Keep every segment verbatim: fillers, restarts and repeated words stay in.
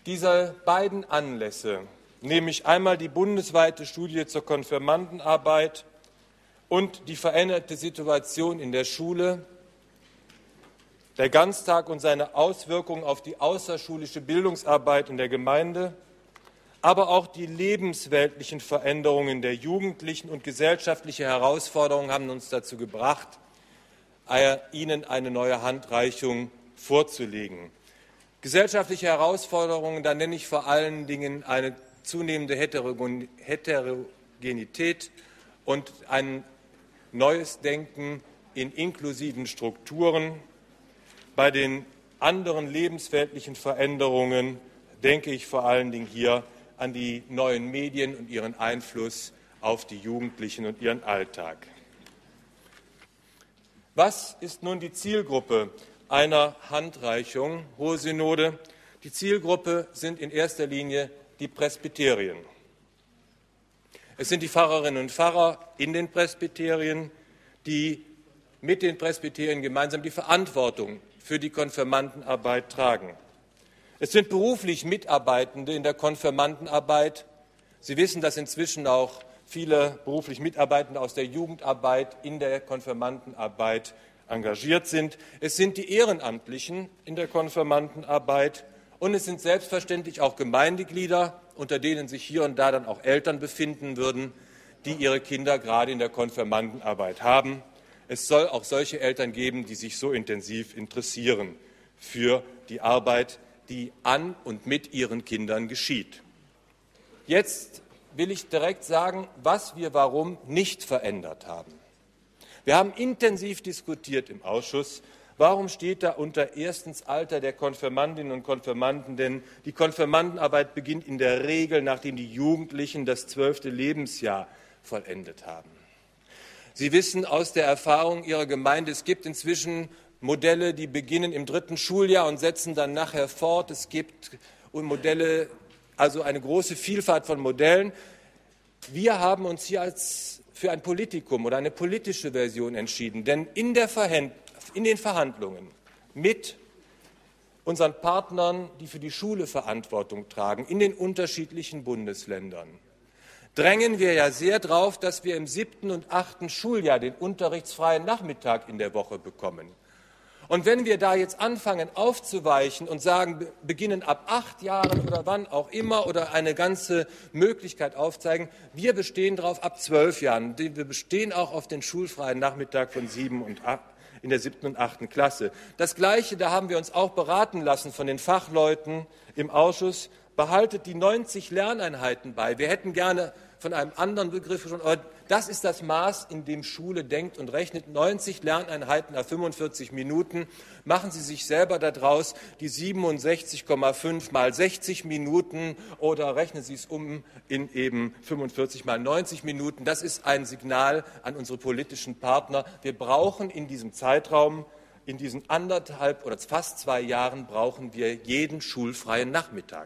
Diese beiden Anlässe, nämlich einmal die bundesweite Studie zur Konfirmandenarbeit und die veränderte Situation in der Schule, der Ganztag und seine Auswirkungen auf die außerschulische Bildungsarbeit in der Gemeinde, aber auch die lebensweltlichen Veränderungen der Jugendlichen und gesellschaftliche Herausforderungen haben uns dazu gebracht, Ihnen eine neue Handreichung vorzulegen. Gesellschaftliche Herausforderungen, da nenne ich vor allen Dingen eine zunehmende Heterogenität und ein neues Denken in inklusiven Strukturen. Bei den anderen lebensweltlichen Veränderungen denke ich vor allen Dingen hier an die neuen Medien und ihren Einfluss auf die Jugendlichen und ihren Alltag. Was ist nun die Zielgruppe einer Handreichung, Hohe Synode? Die Zielgruppe sind in erster Linie die Presbyterien. Es sind die Pfarrerinnen und Pfarrer in den Presbyterien, die mit den Presbyterien gemeinsam die Verantwortung für die Konfirmandenarbeit tragen. Es sind beruflich Mitarbeitende in der Konfirmandenarbeit. Sie wissen, dass inzwischen auch viele beruflich Mitarbeitende aus der Jugendarbeit in der Konfirmandenarbeit engagiert sind. Es sind die Ehrenamtlichen in der Konfirmandenarbeit und es sind selbstverständlich auch Gemeindeglieder, unter denen sich hier und da dann auch Eltern befinden würden, die ihre Kinder gerade in der Konfirmandenarbeit haben. Es soll auch solche Eltern geben, die sich so intensiv interessieren für die Arbeit, die an und mit ihren Kindern geschieht. Jetzt will ich direkt sagen, was wir warum nicht verändert haben. Wir haben intensiv diskutiert im Ausschuss, warum steht da unter erstens Alter der Konfirmandinnen und Konfirmanden, denn die Konfirmandenarbeit beginnt in der Regel, nachdem die Jugendlichen das zwölfte Lebensjahr vollendet haben. Sie wissen aus der Erfahrung Ihrer Gemeinde, es gibt inzwischen Modelle, die beginnen im dritten Schuljahr und setzen dann nachher fort. Es gibt Modelle, also eine große Vielfalt von Modellen. Wir haben uns hier als für ein Politikum oder eine politische Version entschieden, denn in, der Verhand- in den Verhandlungen mit unseren Partnern, die für die Schule Verantwortung tragen, in den unterschiedlichen Bundesländern, drängen wir ja sehr darauf, dass wir im siebten und achten Schuljahr den unterrichtsfreien Nachmittag in der Woche bekommen. Und wenn wir da jetzt anfangen aufzuweichen und sagen, beginnen ab acht Jahren oder wann auch immer oder eine ganze Möglichkeit aufzeigen, wir bestehen darauf ab zwölf Jahren. Wir bestehen auch auf den schulfreien Nachmittag von sieben und acht in der siebten und achten Klasse. Das Gleiche, da haben wir uns auch beraten lassen von den Fachleuten im Ausschuss, behaltet die neunzig Lerneinheiten bei. Wir hätten gerne von einem anderen Begriff schon, aber das ist das Maß, in dem Schule denkt und rechnet. neunzig Lerneinheiten nach fünfundvierzig Minuten. Machen Sie sich selber daraus die siebenundsechzig Komma fünf mal sechzig Minuten oder rechnen Sie es um in eben fünfundvierzig mal neunzig Minuten. Das ist ein Signal an unsere politischen Partner. Wir brauchen in diesem Zeitraum, in diesen anderthalb oder fast zwei Jahren, brauchen wir jeden schulfreien Nachmittag.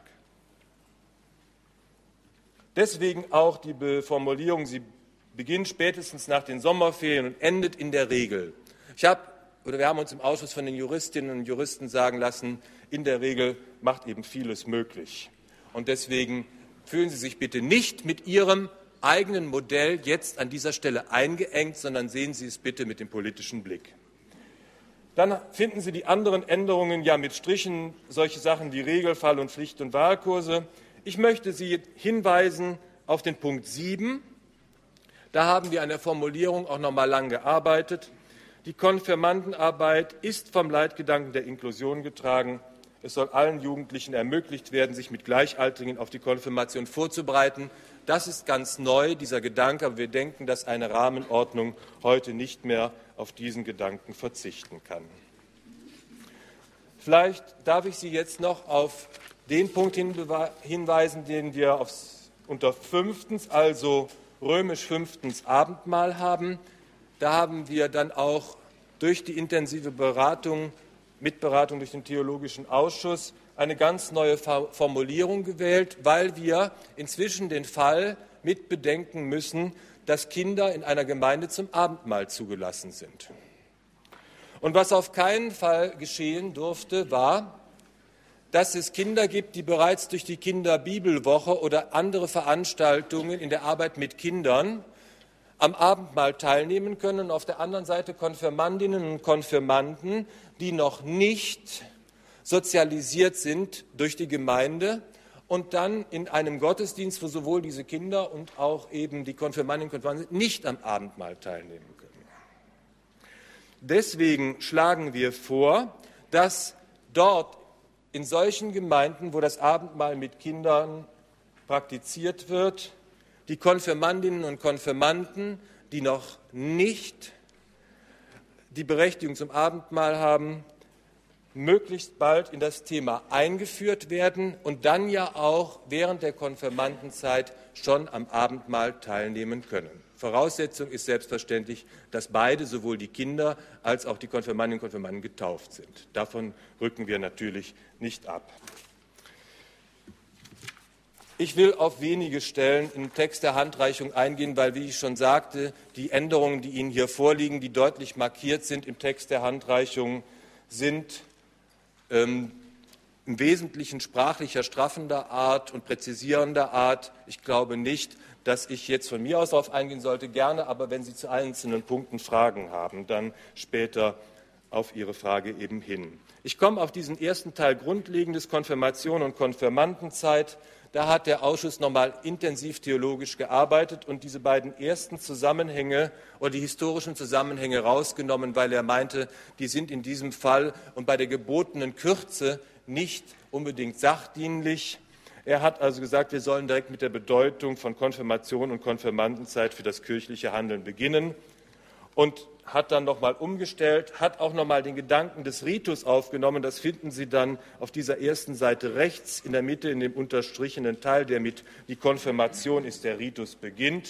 Deswegen auch die Formulierung, sie beginnt spätestens nach den Sommerferien und endet in der Regel. Ich habe, oder wir haben uns im Ausschuss von den Juristinnen und Juristen sagen lassen, in der Regel macht eben vieles möglich. Und deswegen fühlen Sie sich bitte nicht mit Ihrem eigenen Modell jetzt an dieser Stelle eingeengt, sondern sehen Sie es bitte mit dem politischen Blick. Dann finden Sie die anderen Änderungen ja mit Strichen, solche Sachen wie Regelfall und Pflicht- und Wahlkurse. Ich möchte Sie hinweisen auf den Punkt sieben. Da haben wir an der Formulierung auch noch mal lang gearbeitet. Die Konfirmandenarbeit ist vom Leitgedanken der Inklusion getragen. Es soll allen Jugendlichen ermöglicht werden, sich mit Gleichaltrigen auf die Konfirmation vorzubereiten. Das ist ganz neu, dieser Gedanke, aber wir denken, dass eine Rahmenordnung heute nicht mehr auf diesen Gedanken verzichten kann. Vielleicht darf ich Sie jetzt noch auf den Punkt hinweisen, den wir aufs, unter fünftens, also römisch fünftens Abendmahl haben. Da haben wir dann auch durch die intensive Beratung, Mitberatung durch den Theologischen Ausschuss, eine ganz neue Formulierung gewählt, weil wir inzwischen den Fall mit bedenken müssen, dass Kinder in einer Gemeinde zum Abendmahl zugelassen sind. Und was auf keinen Fall geschehen durfte, war, dass es Kinder gibt, die bereits durch die Kinderbibelwoche oder andere Veranstaltungen in der Arbeit mit Kindern am Abendmahl teilnehmen können, und auf der anderen Seite Konfirmandinnen und Konfirmanden, die noch nicht sozialisiert sind durch die Gemeinde und dann in einem Gottesdienst, wo sowohl diese Kinder und auch eben die Konfirmandinnen und Konfirmanden nicht am Abendmahl teilnehmen können. Deswegen schlagen wir vor, dass dort in solchen Gemeinden, wo das Abendmahl mit Kindern praktiziert wird, die Konfirmandinnen und Konfirmanden, die noch nicht die Berechtigung zum Abendmahl haben, möglichst bald in das Thema eingeführt werden und dann ja auch während der Konfirmandenzeit schon am Abendmahl teilnehmen können. Voraussetzung ist selbstverständlich, dass beide, sowohl die Kinder als auch die Konfirmandinnen und Konfirmanden, getauft sind. Davon rücken wir natürlich nicht ab. Ich will auf wenige Stellen im Text der Handreichung eingehen, weil, wie ich schon sagte, die Änderungen, die Ihnen hier vorliegen, die deutlich markiert sind im Text der Handreichung, sind ähm, im Wesentlichen sprachlicher, straffender Art und präzisierender Art. Ich glaube nicht, dass ich jetzt von mir aus darauf eingehen sollte, gerne, aber wenn Sie zu einzelnen Punkten Fragen haben, dann später auf Ihre Frage eben hin. Ich komme auf diesen ersten Teil Grundlegendes, Konfirmation und Konfirmandenzeit. Da hat der Ausschuss nochmal intensiv theologisch gearbeitet und diese beiden ersten Zusammenhänge oder die historischen Zusammenhänge rausgenommen, weil er meinte, die sind in diesem Fall und bei der gebotenen Kürze nicht unbedingt sachdienlich. Er hat also gesagt, wir sollen direkt mit der Bedeutung von Konfirmation und Konfirmandenzeit für das kirchliche Handeln beginnen und hat dann nochmal umgestellt, hat auch nochmal den Gedanken des Ritus aufgenommen. Das finden Sie dann auf dieser ersten Seite rechts in der Mitte in dem unterstrichenen Teil, der mit die Konfirmation ist, der Ritus beginnt.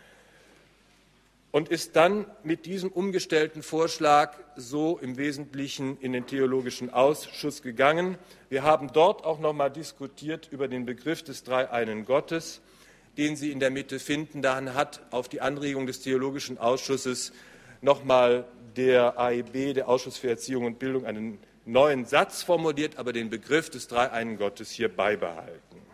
Und ist dann mit diesem umgestellten Vorschlag so im Wesentlichen in den Theologischen Ausschuss gegangen. Wir haben dort auch noch mal diskutiert über den Begriff des Dreieinen Gottes, den Sie in der Mitte finden. Dann hat auf die Anregung des Theologischen Ausschusses noch mal der A E B, der Ausschuss für Erziehung und Bildung, einen neuen Satz formuliert, aber den Begriff des Dreieinen Gottes hier beibehalten.